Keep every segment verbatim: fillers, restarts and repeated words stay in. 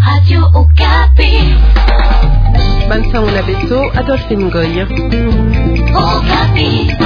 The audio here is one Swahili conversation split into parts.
Radio Okapi. Bansango na Beto, Adolphe Ngoy. Okapi.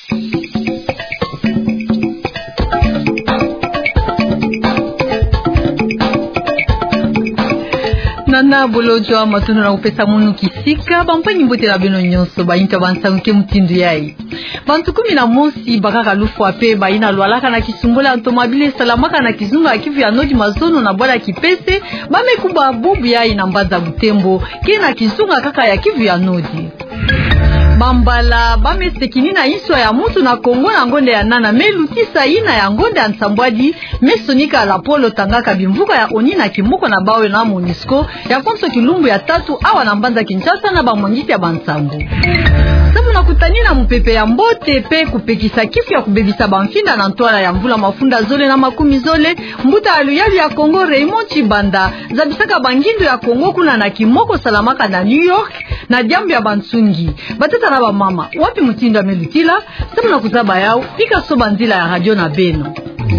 Nana bolojwa matono na upesa munu kisika bampanyi mbote la beno nyonso bayinta bansango ke mutindu yai. Bantu kumi na mosi bakaka lufu ape baina lwalaka na kisumbola automobile salamaka na kizunga akivu ya nodi mazono na bwala kipese bamekuba bubu yai na mbaza Butembo ke na kizunga kaka ya kivu ya nodi. Bambala bamesekini na iswa ya mutu na Kongo na ngonde ya nana melutisa ina ya ngonde ya nsambwadi mesonika la polo tangaka bimvuka ya oni na kimuko na bawe na Monisco ya konso kilumbu ya tatu awa na mbanza Kinshasa na bamongiti ya bansango. Sabu na kutani na mupepe ya mbote pe kupekisa kifu ya kubebisa bamfinda na ntwala ya mvula mafunda zole na makumi zole mbuta aluyali ya Kongo Raymond Chibanda zabisaka bangindo ya Kongo kuna na kimoko salamaka na New York na jambu ya bansungi batata na ba mama wapi mutindo amelutila sabu na kuzaba yao pika soba nzila ya radio na Beno.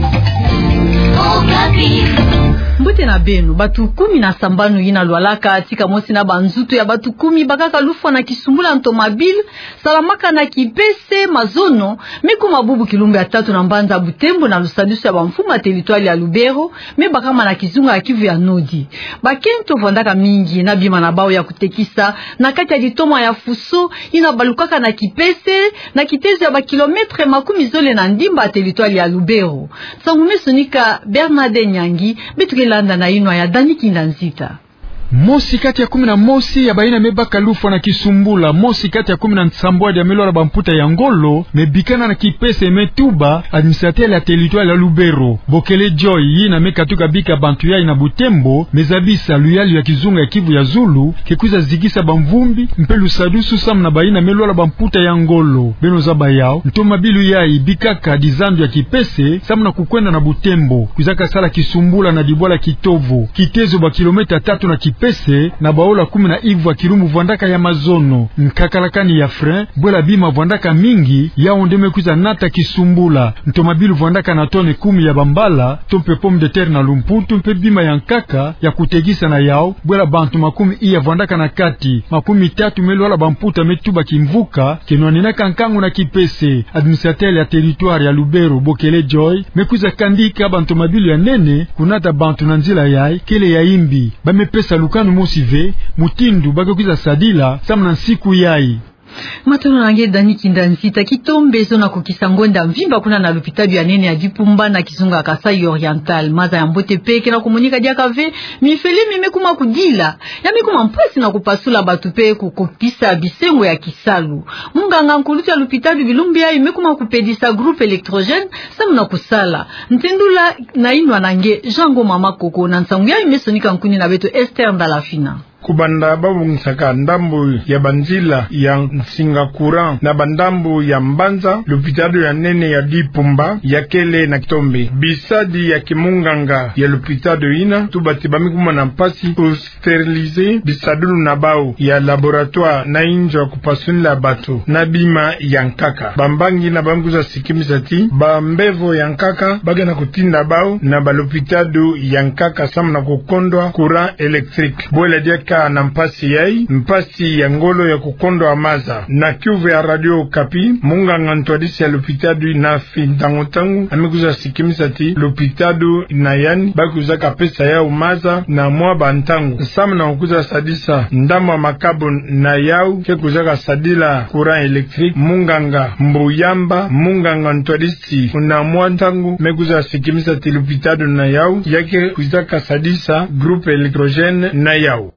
Okapi. Mbote na Beno batu kumi na sambano yina lwalaka atika mosi na banzuto ya batu kumi bakaka lufwa na kisumbula automobile salamaka na kipese mazono meku mabubu kilumbu ya tatu na mbanza Butembo na lusadusu ya bamfuma teritwali ya Lubero me bakama na kizunga ya kivu ya nodi bakento vondaka mingi na bima na bao ya kutekisa na kati ya ditoma ya fuso ina balukaka na kipese na kitezo ya bakilometre makumi zole na ndimba teritwali ya Lubero sangume sonika Bernade Nyangi betuke landa na inwa ya Dani Kindanzita. Mosi kati ya kumi na mosi ya baina mebaka lufa na kisumbula mosi kati ya kumi na nsambwa ya melora bamputa ya ngolo mebikana na kipese metuba administrateur ya territoire ya Lubero Bokele Joy yina mekatuka bika bantu ya ina Butembo mezabisa luyali ya kizunga ya kivu ya Zulu kekuza zigisa bamvumbi mpelu sadusu sam na baina melora bamputa ya ngolo beno zaba yao ntoma bilu ya ibikaka dizandu ya kipese sam na kukwenda na Butembo kuzaka sala kisumbula na dibwala kitovu kitezo ba kilomita tatu na kipese pese na baola kumi na ivu wa kirumbu vwandaka ya mazono mkakalakani ya frein bwela bima vwandaka mingi ya ondeme kuza nata kisumbula ntomabilu vwandaka na tone kumi ya bambala tompe pomme de terre na lumputu mpe bima ya nkaka ya kutegisa na yao bwela bantu makumi iya vwandaka na kati makumi tatu melwala bamputa metuba kimvuka kenwaninaka nkangu na kipese administrateur ya territoire ya Lubero Bokele Joy mekuza kandika bantu mabilu ya nene kunata bantu na nzila yai kele ya imbi bamepesa lukanu mosive mutindu bakokiza sadila samna siku yai. Matono nange Dani Kindanzita kitombe zona kukisa ngonda mvimba kuna na lupitabi ya nene ya Dipumba na kizunga Kasai Oriental maza ya mbote peke na komunika diakave mifele mime kuma kudila ya mikuma mpasi na kupasula batu pe kukopisa bisengo ya kisalu munganga nkuluti ya lupitabi bilumbi ya imekuma kupedisa groupe electrogène samuna kusala ntendula na inwa nange Jango Mama Koko na nsangu ya imesonika nkuni na beto Esther Ndalafina kubanda babungisaka ndambu ya banzila ya nsinga courant na bandambu ya mbanza lupitado ya nene ya Dipumba ya kele na kitombe bisadi ya kimunganga ya lupitado ina tubati bamikuma na mpasi pour steriliser bisadulu na bao ya laboratoire na injo kupasunila bato na bima ya nkaka bambangi na banguza sikimisati bambevo ya nkaka bagana kutinda bao na balupitado ya nkaka samu na kukondwa courant électrique bwela dia na mpasi yai mpasi ya ngolo ya kukondo amaza na Kivu ya Radio Okapi munganga ntwadisi ya lupitadu na fintangotangu amekuza sikimisati lupitadu na yani bakuzaka pesa ya umaza na mwa bantangu sam na ukuza sadisa ndama makabo na yau ke kuzaka sadila courant électrique munganga mbuyamba munganga ntwadisi na mwa ntangu mekuza sikimisati lupitadu na yau yake kuzaka sadisa groupe électrogène na yau.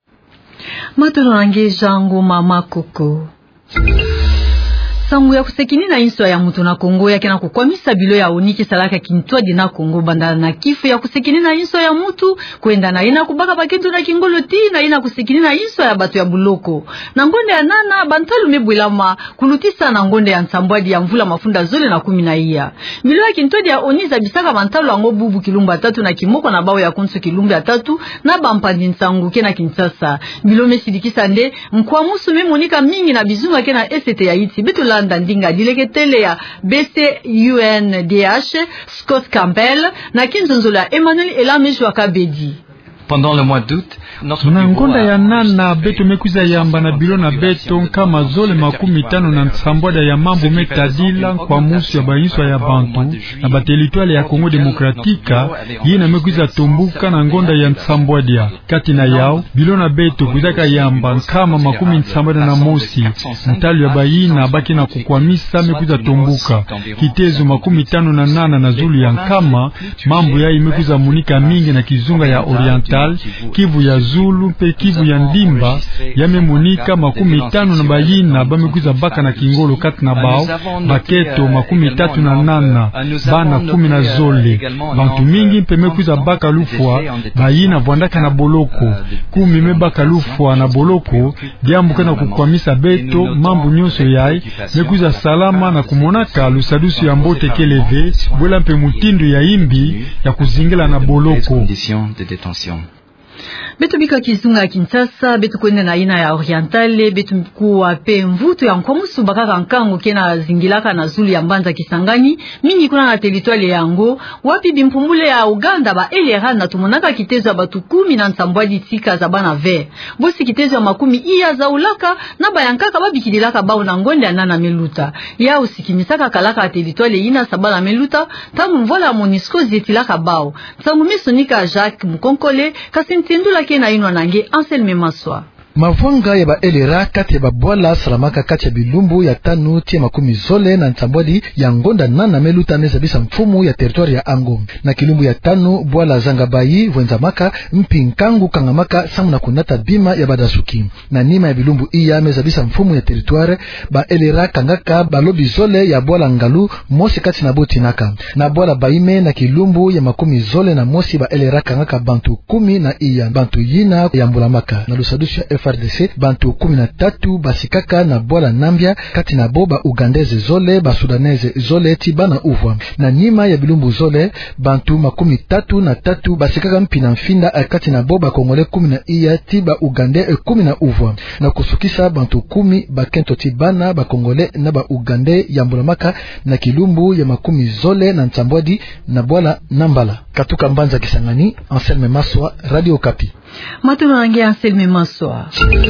Matono nange Jango Mama Koko sangu ya kusekini na inswa ya mutu na Kongo yake na kukwamisa bilo ya oniki salaka kintwa dina Kongo bandala na kifu ya kusekini na inswa ya mutu kwenda na ina kubaka bakentu na kingolo ti na ina kusekini na inswa ya batu ya buloko na ngonde ya nana bantalu mebwelama kulutisa na ngonde ya nsambwadi ya mvula mafunda zole na kumi na iya bilo ya kintwa ya oniza bisaka bantalu ango bubu kilumba tatu na kimoko na bao ya kunsu kilumba tatu na bampandi nsangu ke na Kinshasa bilo mesidikisa nde mkwa musu memonika mingi na bizunga ke na S T ya iti betu la ndandinga dileketele ya B C U N D H Scott Campbell na kinzonzola Emmanuel Elamejwa Kabedi. pendant le mois d'août notre na ngonda ya nana beto mekuza yamba na bilo na beto kama zole makumi tano na nsambwada ya mambo metadila kwa musu ya bayinswa ya bantu na batelitwale ya Kongo Demokratika yina mekuza tombuka na ngonda ya nsambwadia kati na yao bilo na beto kuzaka yamba kama makumi nsambwada na mosi mtali ya bayina baki na kukwamisa mekuza tombuka kitezo makumi tano na nana na zulu ya nkama mambo ya imekuza munika mingi na kizunga ya Oriental Kivu ya Zulu pe Kivu ya Ndimba yame munika makumi tano na bayina bamekuza baka na kingolo kati na bao baketo makumi tatu na nana bana kumi na zole bantu mingi mpe mekuza baka lufwa bayina vwandaka na boloko kumi mebaka lufwa na boloko diambuka na kukwamisa beto mambo nyonso yai mekuza salama na kumonaka lusadusu ya mbote keleve bwela mpe mutindu ya imbi ya kuzingila na boloko betu bika kizunga ya Kinshasa betu kwende na ina ya Orientale betu kuwa pe mvuto ya nkwamusu bakaka nkango kena zingilaka na zulu ya Mbanza Kisangani mingi kuna na teritwale yango wapi bimpumbule ya Uganda ba elera na tumonaka kitezo ya batu kumi na nsambwadi tika za bana ver bosi kitezo ya makumi iya za ulaka na bayankaka babikidilaka bao na ngonde ya nana meluta ya usikimisaka kalaka ya teritwale ina sabana meluta tamu mvola ya Monisco zetilaka bao tangu misonika Jacques Mukonkole kasintindula na inwa nange Anselme Maswa. Mavwanga ya ba elera kati ya babwala salamaka kati ya bilumbu ya tanu tia makumi zole na nsambwadi ya ngonda nana meluta neza bisa mfumu ya territoire ya Ango na kilumbu ya tanu bwala zangabayi wenzamaka mpinkangu kangamaka samu na kunata bima ya badasuki na nima ya bilumbu iya meza bisa mfumu ya territoire ba elera kangaka balobi zole ya bwala ngalu mosi kati na boti naka na bwala baime na kilumbu ya makumi zole na mosi ba elera kangaka bantu kumi na iya bantu yina ya mbulamaka na lusadushi ya F R D C bantu kumi na tatu basikaka na bwala nambia kati na boba ugandeze zole ba sudaneze zole tiba na uvwa na nima ya bilumbu zole bantu makumi tatu na tatu basikaka mpina mfinda kati na boba kongole kumi na iya tiba ugande kumi na uvwa na kusukisa bantu kumi bakento tibana ba kongole na ba ugande ya mbulamaka na kilumbu ya makumi zole na nsambwadi na bwala nambala katuka Mbanza Kisangani. Anselme Maswa, Radio Okapi. Matono nange Anselme Maswa.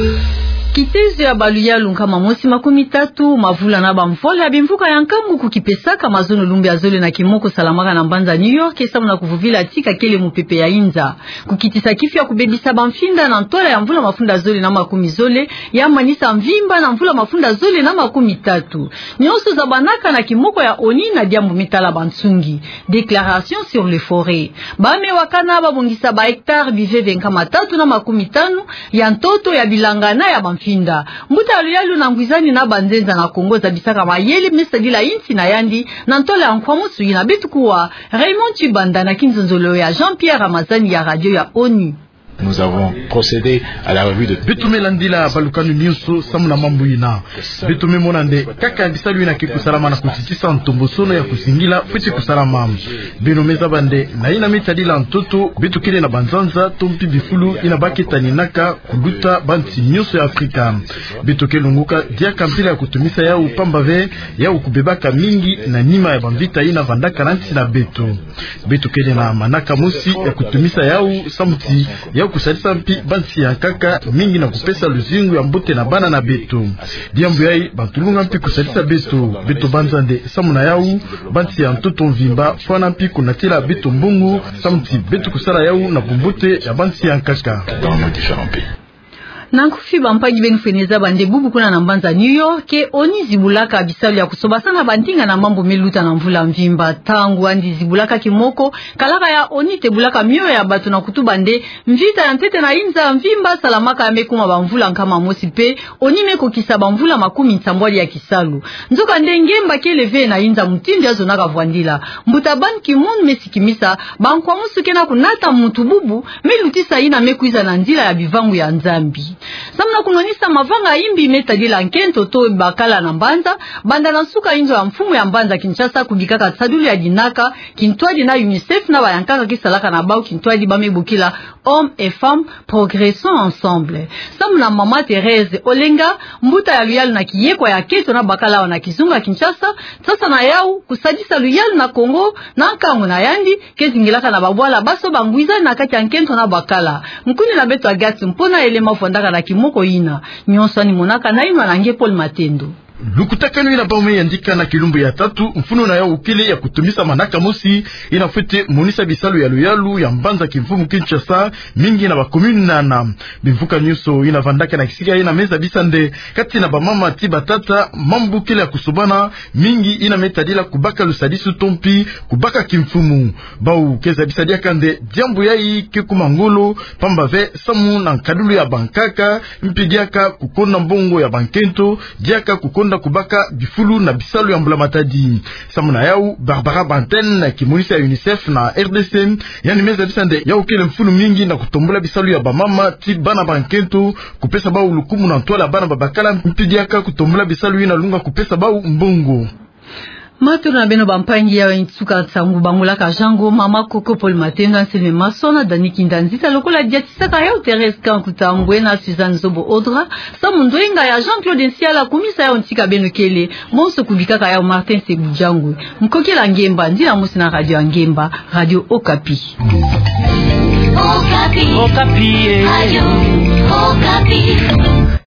Kitezo ya baluya lunkama mosi makumi tatu mavula na bamvola bimvuka ya nkangu kukipesaka mazono lumbi ya zole na kimoko salamaka na Mbanza New York esamu na kuvuvila tika kele mupepe ya inza kukitisa kifu ya kubebisa bamfinda na ntola ya mvula mafunda zole na makumi zole ya manisa mvimba na mvula mafunda zole na makumi tatu nyonso za banaka na kimoko ya oni na diambu mitala bantsungi déclaration sur les forêts bame wakana babongisa ba hectare biveve nkama tatu na makumi tano ya ntoto ya bilangana ya bamfinda Finda. Mbuta aluyalu na ngwizani na banzenza na Kongo za bisaka mayele mesadila inti na yandi na ntola ya nkwamusu ina betu kuwa Raymond Chibanda na kinzonzolo ya Jean-Pierre Ramazani ya radio ya ONU. Nous avons procédé à la revue de Betume landila balukanu nyuso samuna mambo ina Betume monande kaka bisalu ina kikusala na kutikisa ntombosono ya kusingila futi kusalama Bino meza bande na ina mitadila ntoto betukile na banzanza tompi bifulu ina baketani naka kuluta banti nyuso ya Afrika Betuke lunguka dia kampila ya kutumisa ya upambave ya ukubebaka mingi na nima ya bambita ina vandaka nanti na beto Betukile na manaka musi ya kutumisa ya samuti ya kusalisa mpi bansi ya kaka mingi na kupesa luzingu ya mbote na bana na beto diambu yai bantulunga mpi kusalisa beto beto banzande samu na yau bansi ya ntoto mvimba fwana mpi kunatila beto mbungu samuti beto kusala yau na bumbote ya bansi ya kaka Nankufi bampangi benu feneza bande bubu kuna na Mbanza New York oni zibulaka bisalu ya kusobasana bandinga na mambo meluta na mvula mvimba tangu andi zibulaka kimoko kalaka ya oni tebulaka mio ya batu na kutubande mvita ya ntete na inza mvimba salamaka amekuma bamvula nkama mosi pe oni meko kisa bamvula makumi nsambwali ya kisalu nzoka ndengemba keleve na inza mutindi ya zonaka vwandila mbuta ban kimon mesikimisa bankwa musu kena kunata mutu bubu melutisa ina mekuiza na nzila ya bivangu ya nzambi Samna samuna kunonisa mavanga imbi metadila nkento to bakala na mbanza banda na suka inzo ya mfumu ya mbanza Kinshasa kubikaka tsadulu ya dinaka kintwadi na UNICEF na bayankaka kisalaka na bao kintwadi bamebukila hommes et femmes progressons ensemble. Samuna mama Thérèse Olenga mbuta ya luyalu na kiyekwa ya keto na bakala wana kizunga Kinshasa sasa na yau kusadisa luyalu na Kongo na nkango na yandi kezingilaka na babwala baso bangwiza na kati ya nkento na bakala mkuni na beto agati mpona elema fondaka na kimoko ina nyonso ni monaka na ino nange Paul Matendo. Lukutakano ina baume yandika na kilumbu ya tatu mfuno na ya ukile ya kutumisa manaka mosi inafute monisa bisalu ya luyalu ya mbanza kimfumu Kinshasa mingi na bakomuni nana bivuka nyuso ina vandaka na kisiga ina meza bisande kati na bamama tiba tata mambu kile ya kusobana mingi ina metadila kubaka lusadisu tompi kubaka kimfumu bau keza bisadia kande jambu yai kekuma ngolo pambave samu na kadulu ya bankaka mpigiaka kukonda mbongo ya bankento diaka kukonda kubaka bifulu na bisalu ya mbula matadi samuna yau Barbara Banten na kimonisa ya UNICEF na R D C yani meza bisande yau kele mfulu mingi na kutombola bisalu ya bamama ti bana bankento kupesa bau lukumu na ntwala bana babakala mpidiaka kutombola bisalu ina lunga kupesa bau mbongo. Maturu na beno bampangi ya intsuka tsangu bangula ka jango mama Koko Paul Matendo Anselme Masona Dani Kindanzita lokola diatisaka ya Thérèse Kankutambwe na Suzanne Zobo Odra samundo inga ya Jean-Claude Nsiala kumisa ya ontika beno kele monso kubikaka ya Martin Sebujangu mkokela ngemba ndina musi na radio ngemba radio Okapi. Okapi. Okapi. Radio Okapi.